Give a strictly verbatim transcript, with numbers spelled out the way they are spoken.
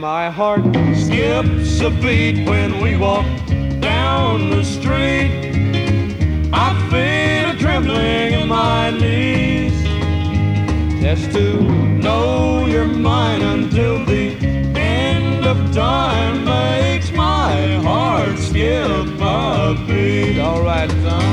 My heart skips a beat when we walk down the street. I feel a trembling in my knees. Just to know you're mine until the end of time makes my heart skip a beat. All right, son.